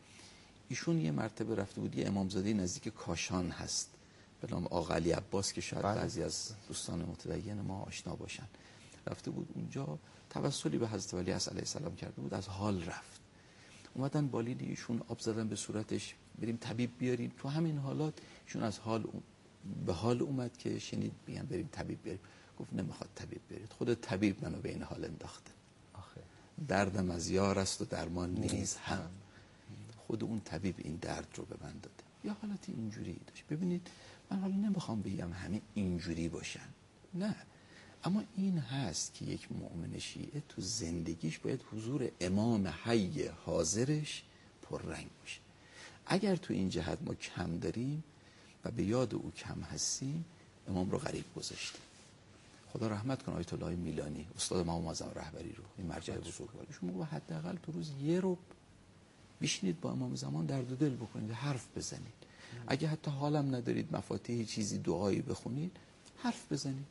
ایشون یه مرتبه رفته بود، یه امامزاده نزدیک کاشان هست به نام آقا علی عباس که شاید بعضی از دوستان متدین ما آشنا باشن. رفته بود اونجا، توسلی به حضرت ولی علیه السلام کرده بود، از حال رفت. اومدن بالین ایشون آب زدن به صورتش، بریم طبیب بیاریم. تو همین حالات ایشون از حال به حال اومد که شنید میگن بریم طبیب بیاریم. گفت نمیخواد طبیب بیارید، خود طبیب منو به این حال انداخته. آخه دردم از یار است و درمان نیز هم. خود اون طبیب این درد رو به من داده. یا حالت اینجوری داشت. ببینید من حالا نمیخوام بگم همه اینجوری باشن، نه، اما این هست که یک مؤمن شیعه تو زندگیش باید حضور امام حی حاضرش پررنگ باشه. اگر تو این جهت ما کم داریم و به یاد او کم هستیم، امام رو غریب گذاشتیم. خدا رحمت کنه آیت الله میلانی استاد ما معظم رهبری رو، این مرجع بزرگوارشون، میگه حداقل تو روز یه رو بشینید با امام زمان درد و دل بکنید، حرف بزنید. اگه حتی حالم ندارید مفاتیح چیزی دعایی بخونید، حرف بزنید.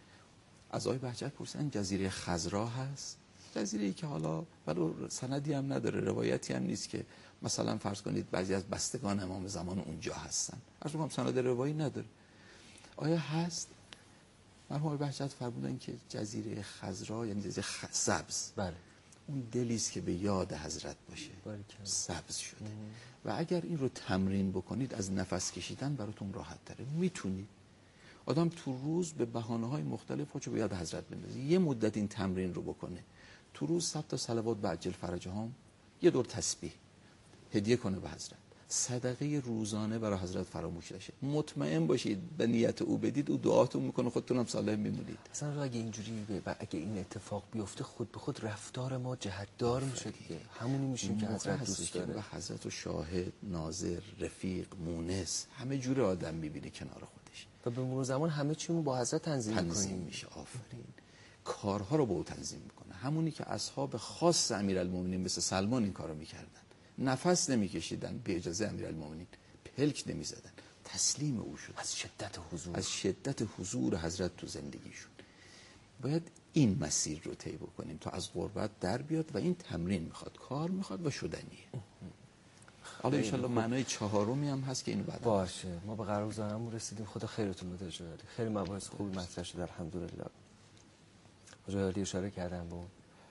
از آقای بهجت پرسیدن جزیره خضرا هست؟ جزیره‌ای که حالا ولو سندی هم نداره، روایتی هم نیست که مثلا فرض کنید بعضی از بستگان امام زمان اونجا هستن. عرض می‌کنم سند روایی نداره. آیا هست؟ مرحوم آقای بهجت فرمودن که جزیره خضرا یعنی جزیره سبز. بله. اون دلی است که به یاد حضرت باشه. سبز شده. و اگر این رو تمرین بکنید از نفس کشیدن براتون راحت تره. میتونید. آدم تو روز به بهانه‌های مختلف خودشو به یاد حضرت بندازه. یه مدت این تمرین رو بکنه. تو روز 100 تا صلوات بعجل فرجهم، یه دور تسبیح هدیه کنه به حضرت. صدقه روزانه برای حضرت فراموش نشه. مطمئن باشید به نیت او بدید، او دعاتون میکنه، خودتون هم صالح میمونید. اصلا اگه اینجوری اگه این اتفاق بیفته خود به خود رفتار ما جهتدار میشه دیگه، همونی میشیم که حضرت دوست داره. و حضرت و شاهد، ناظر، رفیق، مونس، همه جور آدم میبینه کنار خودش و به مرور زمان همه چیمون با حضرت تنظیم میشه. آفرین. کارها رو با او تنظیم میکنه، همونی که اصحاب خاص امیرالمومنین مثل سلمان این کارو میکردن. نفس نمیکشیدن به اجازه امیرالمومنین، پلک نمیزدن، تسلیم او شد از شدت حضور حضرت تو زندگیشون. باید این مسیر رو طی بکنیم تا از غربت در بیاد و این تمرین میخواد، کار میخواد و شدنیه. حالا انشالله معنای چهارمی هم هست که اینو بعد باشه. ما به قرار گذاریمون رسیدیم. خدا خیرتون بده جلالی. خیلی مباحث خوبی مطرح شد الحمدلله. جلالی اشاره کردن به اون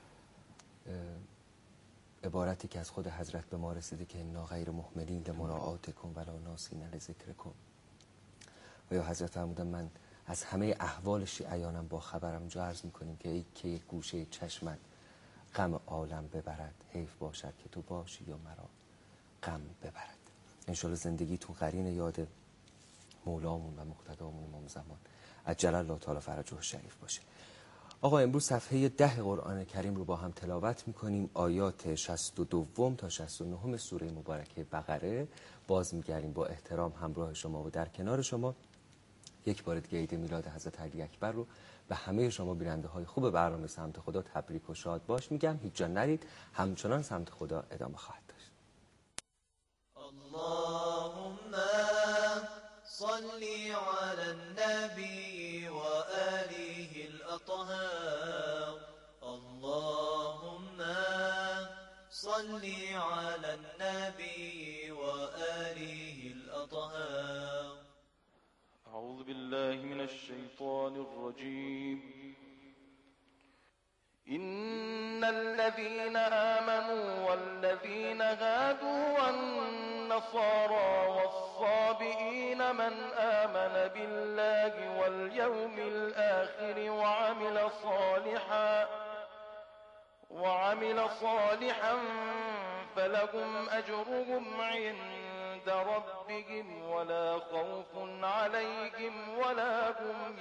عبارتی که از خود حضرت به ما رسیده که انا غیر مهملین لمراعاتکم ولا ناسین لذکرکم. و یا حضرت فرمودن من از همه احوال شیعیانم با خبرم. جا عرض میکنیم که ای که یک گوشه چشمت غم عالم ببرد، حیف باشد که تو باشی یا مرا غم ببرد. انشالله زندگیتون قرین یاد مولامون و مقتدامون امام زمان عجل الله تعالی فرجه شریف باشه. آقا امروز صفحه 10 قرآن کریم رو با هم تلاوت میکنیم. آیات 62 تا 69 سوره مبارکه بقره. باز میگردیم با احترام همراه شما و در کنار شما. یک بار دیگه عید میلاد حضرت علی اکبر رو به همه شما بیننده های خوب برنامه سمت خدا تبریک و شاد باش میگم. هیچ جا نرید، همچنان سمت خدا ادامه خواهد داشت. اللهم صل على النبي وآله الأطهار. اللهم صل على النبي وآله الأطهار. أعوذ بالله من الشيطان الرجيم. إن الذين آمنوا والذين هادوا والنصارى والصابئين من آمن بالله واليوم الآخر وعمل صالحا فلهم أجرهم عند ربهم ولا خوف عليهم ولا هم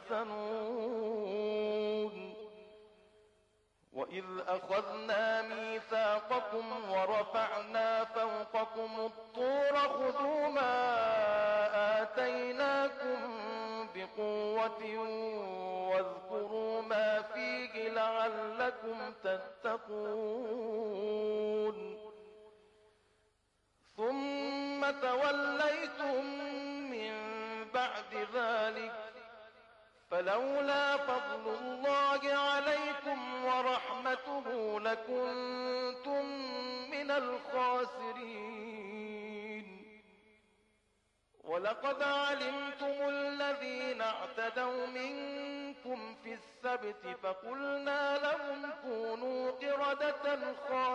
يحزنون. وإذ أخذنا ميثاقكم ورفعنا فوقكم الطور خذوا ما آتيناكم بقوة واذكروا ما فيه لعلكم تتقون. ثم توليتم من بعد ذلك فلولا فضل الله عليكم ورحمته لكنتم من الخاسرين. ولقد علمتم الذين اعتدوا منكم في السبت فقلنا لهم كونوا قردة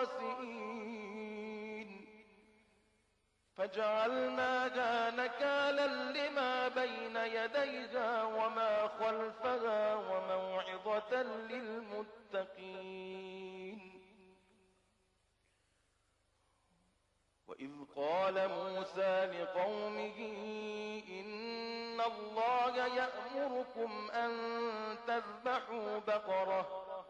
خاسئين فجعلناها نكالا لما بين يديها وما خلفها وموعظة للمتقين. وإذ قال موسى لقومه إن الله يأمركم أن تذبحوا بقرة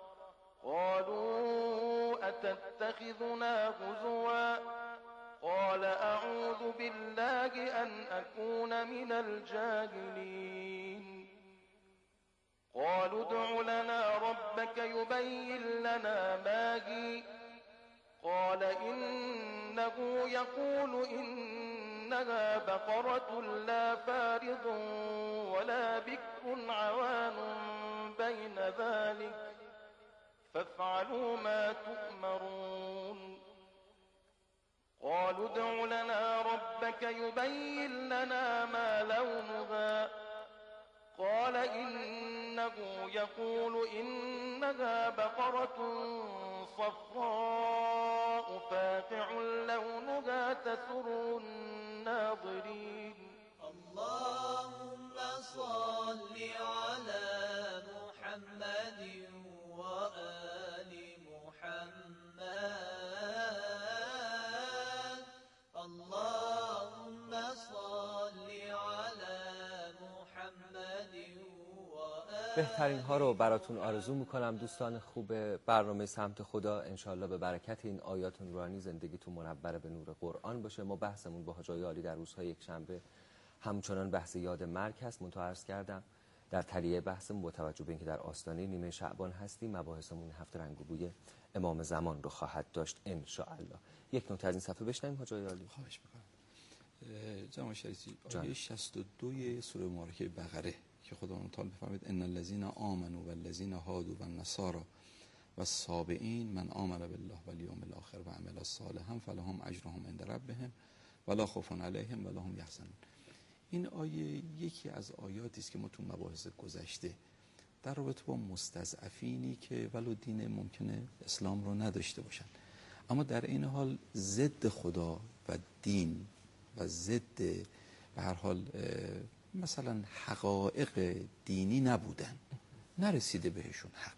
قالوا أتتخذنا هزوا قال أعوذ بالله أن أكون من الجاهلين. قالوا ادع لنا ربك يبين لنا ما هي قال إنه يقول إنها بقرة لا فارض ولا بكر عوان بين ذلك فافعلوا ما تؤمرون. قالوا ادع لنا ربك يبين لنا ما لونها قال إنه يقول إنها بقرة صفراء فاقع لونها تسر الناظرين. اللهم صل على محمد وآل محمد. الله بهترین ها رو براتون آرزو میکنم دوستان خوب برنامه سمت خدا. انشالله به برکت این آیات نورانی زندگیتون منور به نور قرآن باشه. ما بحثمون با حاج آقای عالی در روزهای یکشنبه همچنان بحث یاد مرگ هست. منتها عرض کردم در تلیه بحثمون با توجه به اینکه در آستانه نیمه شعبان هستیم، مباحثمون هفته رنگ و بوی امام زمان رو خواهد داشت ان شاء الله. یک نکته از این صفحه بشنویم حاج آقای عالی. خواهش می‌کنم. جناب شریفی، آیه 62 سوره مبارکه بقره که خداوند تعالی بفرماید ان الذين آمنوا والذين هادوا والنصارى والصابئين من آمن بالله والیوم الاخر وعمل صالحا فلهم اجرهم عند ربهم ولا خوف علیهم ولا هم یحزنون. این آیه یکی از آیاتی است که ما تو مباحث گذشته در رابطه با مستضعفینی که ولو دین ممکنه اسلام رو نداشته باشن اما در این حال ضد خدا و دین و ضد به هر حال مثلا حقایق دینی نبودن، نرسیده بهشون حق.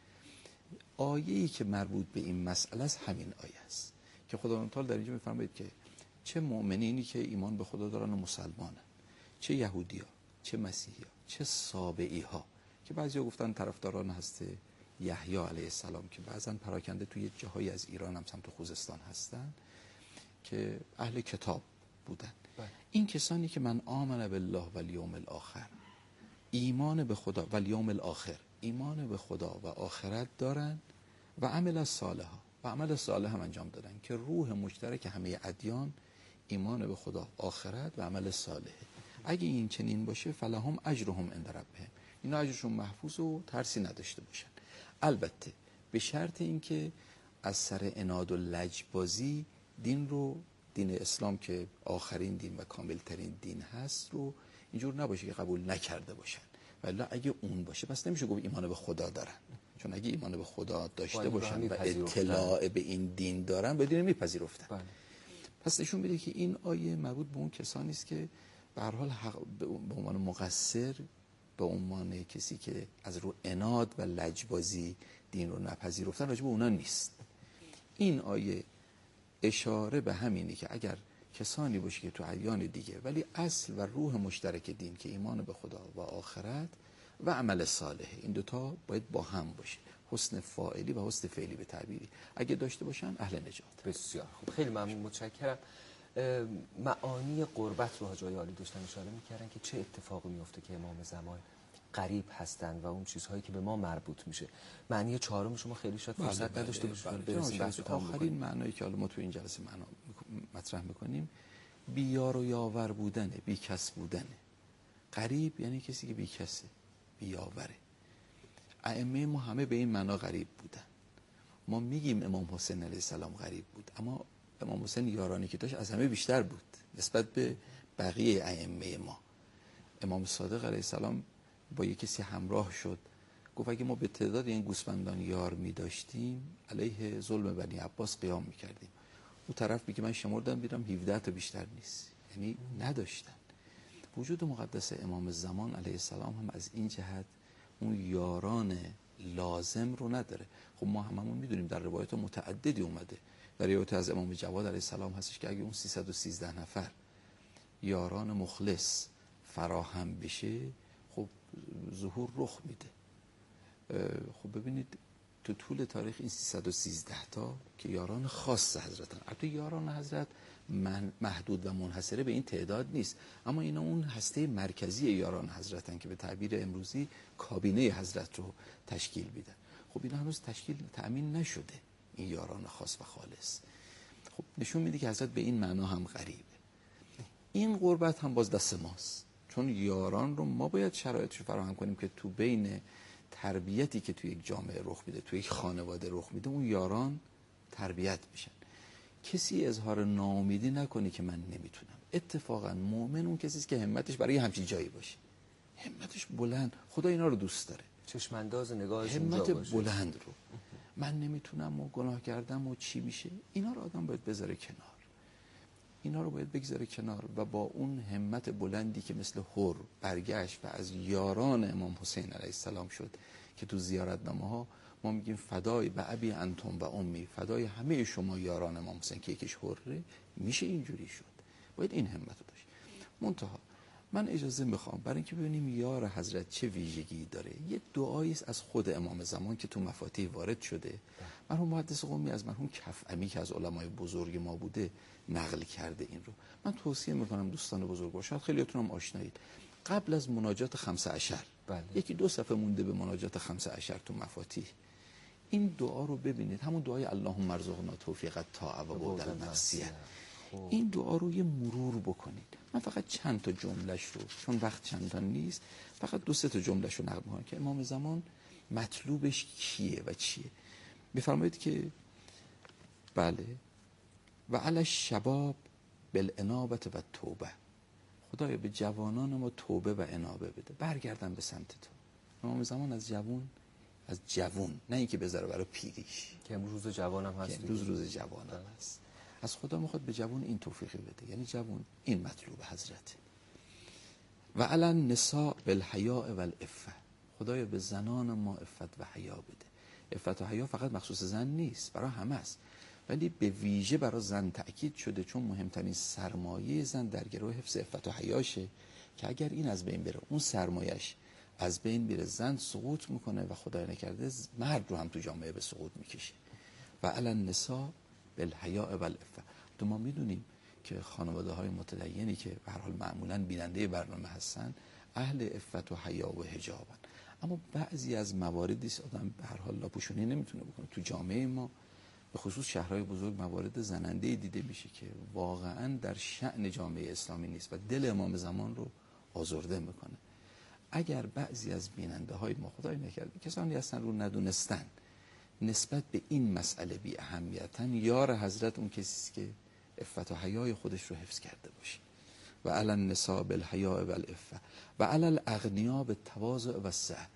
آیه‌ای که مربوط به این مسئله است همین آیه است که خداوند تعالی در اینجا می‌فرماید که چه مؤمنینی که ایمان به خدا دارن و مسلمانن، چه یهودی‌ها، چه مسیحی‌ها، چه سابئی‌ها که بعضیا گفتن طرفداران هست یحیی علیه السلام که بعضن پراکنده توی جاهای از ایران هم سمت خوزستان هستن که اهل کتاب بودن. این کسانی که من آمن بالله والیوم الاخر، ایمان به خدا و الیوم الاخر، ایمان به خدا و آخرت دارن و عمل صالحا و عمل صالح هم انجام دادن که روح مشترک همه ادیان ایمان به خدا، آخرت و عمل صالح. اگه این چنین باشه فلهم اجرهم عند ربهم، اینا اجرشون محفوظ و ترسی نداشته باشن. البته به شرط اینکه از سر عناد و لجبازی دین اسلام که آخرین دین و کاملترین دین هست رو اینجور نباشه که قبول نکرده باشن. ولی اگه اون باشه پس نمیشه گفت ایمان به خدا دارن، چون اگه ایمان به خدا داشته باشن و اطلاع به این دین دارن بدون میپذیرفتن. پس نشون میده که این آیه مربوط به اون کسانی است که به هر حال به عنوان مقصر، به عنوان کسی که از رو عناد و لجبازی دین رو نپذیرفتن، راجع به اونا نیست. این آیه اشاره به همینه که اگر کسانی باشه که تو ادیان دیگه ولی اصل و روح مشترک دین که ایمان به خدا و آخرت و عمل صالح، این دوتا باید با هم باشه، حسن فاعلی و حسن فعلی به تعبیری اگه داشته باشن اهل نجات. بسیار خوب، خیلی ممنون، متشکرم. معانی قربت رو حاج آقای عالی داشتن اشاره می‌کردن که چه اتفاقی میفته که امام زمان قریب هستند و اون چیزهایی که به ما مربوط میشه. معنی چهارم شما خیلی شاید فرصت نداشته باشید برسیم بحث رو تموم آخرین معنایی که حالا ما تو این جلسه مطرح می‌کنیم بیار و یاور بودنه، بی کس بودنه. قریب یعنی کسی که بی کسه، بی یاوره. ائمه ما همه به این معنا غریب بودن. ما میگیم امام حسین علیه السلام غریب بود، اما امام حسین یارانی که داشت از همه بیشتر بود نسبت به بقیه ائمه ما. امام صادق علیه السلام با یک کسی همراه شد، گفت اگه ما به تعداد این گوسفندان یار می داشتیم علیه ظلم بنی عباس قیام می کردیم. اون طرف میگه من شمردم دیدم 17 تا بیشتر نیست، یعنی نداشتن. وجود مقدس امام زمان علیه السلام هم از این جهت اون یاران لازم رو نداره. خب ما هممون میدونیم در روایات متعددی اومده، در روایت از امام جواد علیه السلام هستش که اگه اون 313 نفر یاران مخلص فراهم بشه خب ظهور رخ میده. خب ببینید تو طول تاریخ این 313 تا که یاران خاص حضرتن، البته یاران حضرت محدود و منحصره به این تعداد نیست، اما اینا اون هسته مرکزی یاران حضرتن که به تعبیر امروزی کابینه حضرت رو تشکیل میدن. خب اینا هنوز تأمین نشده این یاران خاص و خالص. خب نشون میده که حضرت به این معنا هم غریبه. این قربت هم باز دست ماست، چون یاران رو ما باید شرایطش فراهم کنیم که تو بین تربیتی که توی یک جامعه رخ میده، توی یک خانواده رخ میده، اون یاران تربیت بشن. کسی اظهار ناامیدی نکنه که من نمیتونم. اتفاقا مؤمن اون کسی است که همتش برای همچین جایی باشه، همتش بلند. خدا اینا رو دوست داره، چشم انداز نگاهش اونجا همت باشه. بلند رو من نمیتونم و گناه کردم و چی میشه، اینا رو آدم باید بذاره کنار، اینا رو باید بگذاره کنار و با اون همت بلندی که مثل هر برگشت و از یاران امام حسین علیه السلام شد که تو زیارتنامه ها ما میگیم فدای به ابی انتم و امی، فدای همه شما یاران امام حسین که یکیش هره، میشه اینجوری شد. باید این همت رو داشت. منتها من اجازه میخوام برای اینکه ببینیم یار حضرت چه ویژگی داره، یه دعایی است از خود امام زمان که تو مفاتیح وارد شده. مرحوم محدث قمی از مرحوم کفعمی که از علمای بزرگ ما بوده نقل کرده این رو. من توصیه میکنم دوستان بزرگوار، شاید خیلیاتون هم آشنایید، قبل از مناجات 15 یکی 2 صفحه مونده به مناجات 15 تو مفاتیح، این دعا رو ببینید، همون دعای اللهم ارزقنا توفیق الطاعه و بعد المعصیه. این دعا رو یه مرور بکنید. من فقط چند تا جملهش رو، چون وقت چندان نیست، فقط 2-3 تا جملهش رو نقل می‌کنم که امام زمان مطلوبش کیه و چیه. بفرمایید که بله و علی الشباب بالانابه و توبه، خدایا به جوانان ما توبه و انابه بده، برگردن به سمت تو. امام زمان از جوون، نه اینکه بذاره برای پیریش که امروز جوانم هست، که روز جوانم هست، از خدا میخواد به جوان این توفیقی بده، یعنی جوان این مطلوب حضرت. و علی النساء بالحیاء والعفه، خدایا به زنان ما عفت و حیا بده. عفت و حیا فقط مخصوص زن نیست، برای همه است، ولی به ویژه برای زن تأکید شده، چون مهمترین سرمایه زن در گروه حفظ عفت و حیاشه که اگر این از بین بره، اون سرمایه‌اش از بین میره، زن سقوط میکنه و خدای نکرده مرد رو هم تو جامعه به سقوط میکشه. و علی النساء بالحیاء والعفه. تو ما میدونیم که خانواده های متدینی که به هر حال معمولا بیننده برنامه هستن اهل عفت و حیا و حجابن، اما بعضی از مواردی آدم به هر حال لاپوشونی نمیتونه بکنه. تو جامعه ما به خصوص شهرهای بزرگ موارد زننده دیده میشه که واقعا در شأن جامعه اسلامی نیست و دل امام زمان رو آزرده میکنه. اگر بعضی از بیننده های ما خدای نکرده کسانی هستن رو ندونستن نسبت به این مسئله بی اهمیتن، یار حضرت اون کسی که عفت و حیای خودش رو حفظ کرده باشه. و علی النساء بالحیاء والعفه و علی الاغنیاء بالتواضع والسعه،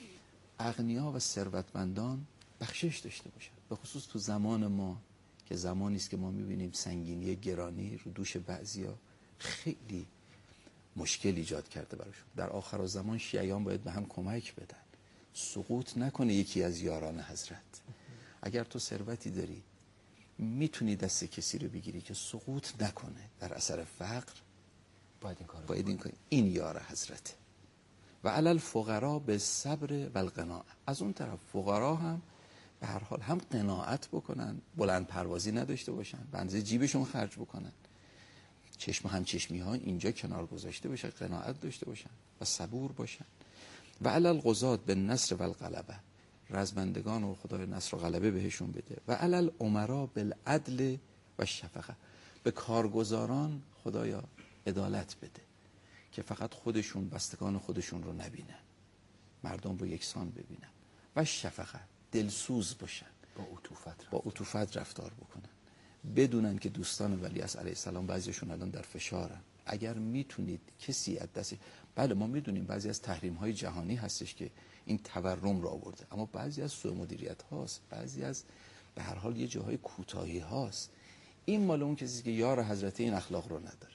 اغنیا و ثروتمندان بخشش داشته باشن، به خصوص تو زمان ما که زمانی است که ما میبینیم سنگینی گرانی رو دوش بعضیا خیلی مشکل ایجاد کرده براشون. در آخر زمان شیعیان باید به هم کمک بدن، سقوط نکنه یکی از یاران حضرت. اگر تو ثروتی داری میتونی دست کسی رو بگیری که سقوط نکنه در اثر فقر، باید این کار. این یار حضرت. و علی الفقراء بالصبر والقناعه، از اون طرف فقرا هم به هر حال هم قناعت بکنن، بلند پروازی نداشته باشن، به اندازه جیبشون خرج بکنن، چشم هم چشمی ها اینجا کنار گذاشته باشن، قناعت داشته باشن و صبور باشن. و علی القضاة بالنصر والغلبه، رزمندگان و خدای نصر و غلبه بهشون بده. و علی الامراء بالعدل و شفقه، به کارگزاران خدایا عدالت بده که فقط خودشون بستگان خودشون رو نبینن، مردم رو یکسان ببینن. و شفقه، دلسوز باشن، با عطوفت رفتار بکنن، بدونن که دوستان ولیعصر علیه السلام بعضیشون الان در فشارن. اگر میتونید کسی از دست، بله ما میدونیم بعضی از تحریم های جهانی هستش که این تورم رو آورده، اما بعضی از سوء مدیریت هاست، بعضی از به هر حال یه جاهای کوتاهی هاست. این مال اون کسی که یار حضرت این اخلاق رو نداره.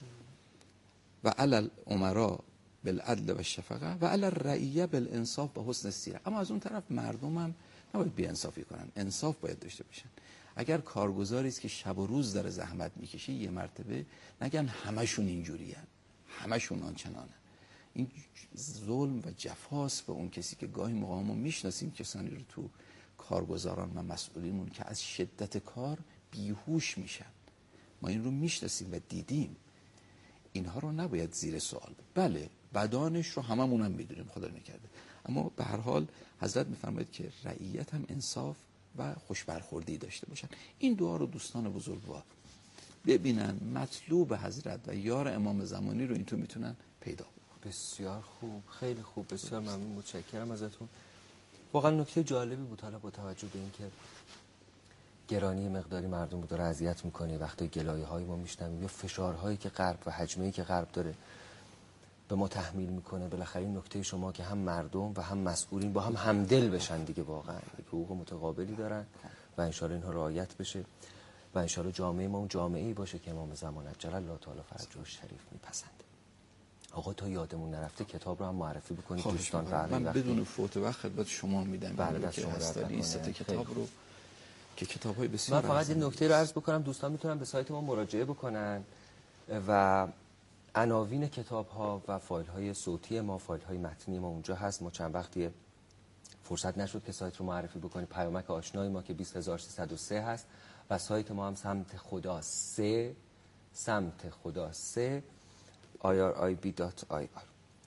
و علی الامراء بالعدل و شفقه و علی الرعیه بالانصاف و حسن السیره. اما از اون طرف مردم هم نباید بی انصافی کنن، انصاف باید داشته باشن. اگر کارگزاری است که شب و روز داره زحمت میکشه، یه مرتبه نگن همشون اینجورین، همشون آنچنانن. این ظلم و جفاست به اون کسی که گاهی موقع ما میشناسیم کسانی رو تو کارگزاران و مسئولینمون که از شدت کار بیهوش میشن. ما این رو میشناسیم و دیدیم. اینها رو نباید زیر سوال. بله بدانش رو هممون هم میدونیم، خدا نکرده، اما به هر حال حضرت میفرماید که رعیت هم انصاف و خوش برخوردی داشته باشن. این دعا رو دوستان بزرگوار ببینن، مطلوب حضرت و یار امام زمانی رو این تو میتونن پیدا بکنن. بسیار خوب، خیلی خوب، بسیار ممنون، متشکرم ازتون. واقعا نکته جالبی بود حالا با توجه به اینکه گرانی مقداری مردم رو داره اذیت میکنه، وقتی گلایه‌های ما میشنویم یا فشارهایی که غرب و حجمه‌ای که غرب داره به ما تحمیل میکنه، بالاخره این نکته شما که هم مردم و هم مسئولین با هم همدل بشن دیگه، واقعا حقوق متقابلی دارن و ان شاءالله اینها رعایت بشه و ان شاءالله جامعه ما اون جامعه‌ای باشه که امام زمان عجل الله تعالی فرجه شریف میپسنده. آقا تا یادمون نرفته کتاب رو هم معرفی بکنید دوستان. من بدون فوت وقت خدمت شما میدم. بله دست شما درد این سه کتاب رو که کتاب‌های بسیار. من فقط این نکته رو عرض بکنم، دوستان میتونن به سایت ما مراجعه بکنن و عناوین کتاب ها و فایل های صوتی ما، فایل های متنی ما اونجا هست. ما چند وقتی فرصت نشد که سایت رو معرفی بکنیم. پیامک آشنای ما که 20303 هست و سایت ما هم سمت خدا 3 irib.ir.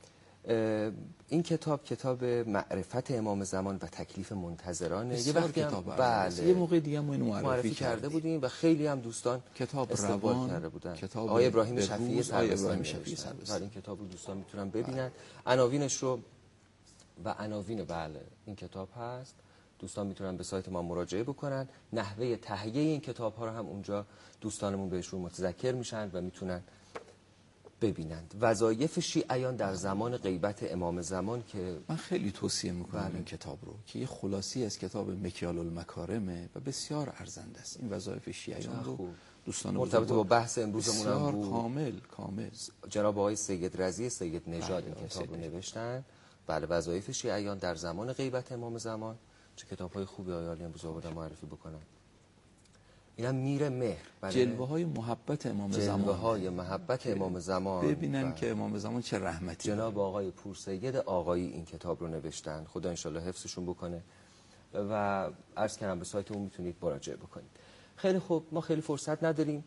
این کتاب معرفت امام زمان و تکلیف منتظرانه. یه وقت کتاب بله، یه موقع دیگه ما اینو معرفی کرده بودیم و خیلی هم دوستان کتاب استقبال روان کرده بودن. کتاب آقای ابراهیم شفیعی آقای ابراهیم سربستانی شفیعی نوشتن. سربستانی. این کتاب رو دوستان میتونن ببینن. عناوینش رو و عناوین بله این کتاب هست. دوستان میتونن به سایت ما مراجعه بکنن. نحوه تهیه این کتاب ها رو هم اونجا دوستانمون بهشون متذکر میشن و میتونن ببینند. وظایف شیعیان در زمان غیبت امام زمان که من خیلی توصیه میکنم این کتاب رو که یه خلاصی از کتاب مکیال المکارمه و بسیار ارزنده است. این وظایف شیعیان رو دوستان مرتبط با بحث امروزمون هم بود. کامل جناب آقای سید رضی سید نژاد این کتاب رو نوشتن. بله، وظایف شیعیان در زمان غیبت امام زمان. چه کتاب‌های خوبی آیالی امروز آوردن معرفی بکنن. اینم میر مهر، جلوه های محبت امام زمان، جلوه های محبت امام زمان. ببینن که امام زمان چه رحمتی. جناب آقای پورسید آقایی این کتاب رو نوشتن. خدا انشالله حفظشون بکنه و عرض کردم به سایت اون میتونید مراجعه بکنید. خیلی خوب، ما خیلی فرصت نداریم.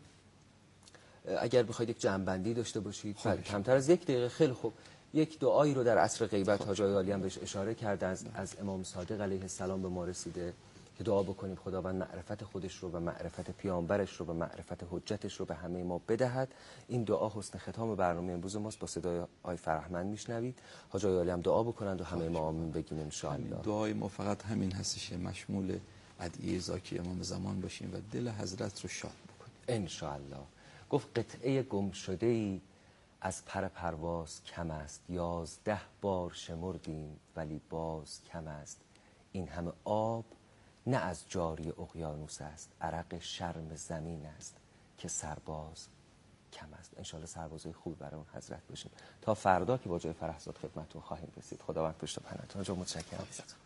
اگر بخواید یک جمع‌بندی داشته باشید کمتر از 1 دقیقه. خیلی خوب، یک دعایی رو در عصر غیبت حاج آقای عالی هم بهش اشاره کردن از امام صادق علیه السلام به ما رسیده که دعا بکنیم خداوند معرفت خودش رو و معرفت پیامبرش رو و معرفت حجتش رو به همه ما بدهد. این دعا حسن ختام برنامه امروز ماست. با صدای آقای فرهمند میشنوید. حاج آقای عالی هم دعا بکنند و همه ما آمین بگیم ان شاء الله. دعای ما فقط همین هستش، مشمول ادعیه زاکی امام زمان باشیم و دل حضرت رو شاد بکنیم ان شاء الله. گفت قطعه گم شده‌ای از پرواز کم است. 11 بار شمردیم ولی باز کم است. این همه آب نه از جاری اقیانوس است. عرق شرم زمین است که سرباز کم است. انشالله سربازای خوبی برای اون حضرت باشیم. تا فردا که با جای فرحزاد خدمتتون خواهیم رسید. خداوند پشت پناهتون. جا متشکرم.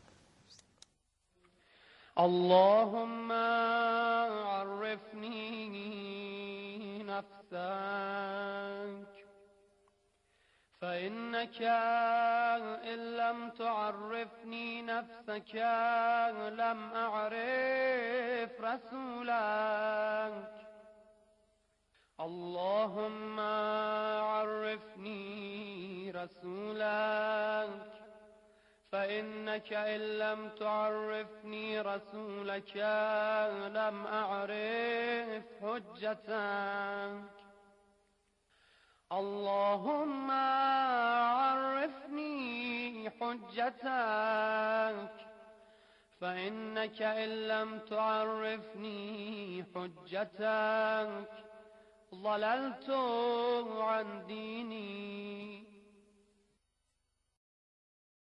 اللهم عرفني نفسك فإنك إن لم تعرفني نفسك لم أعرف رسولك. اللهم عرفني رسولك فإنك إن لم تعرفني رسولك لم أعرف حجتك. اللهم عرفني حجتك فإنك إن لم تعرفني حجتك ضللت عن ديني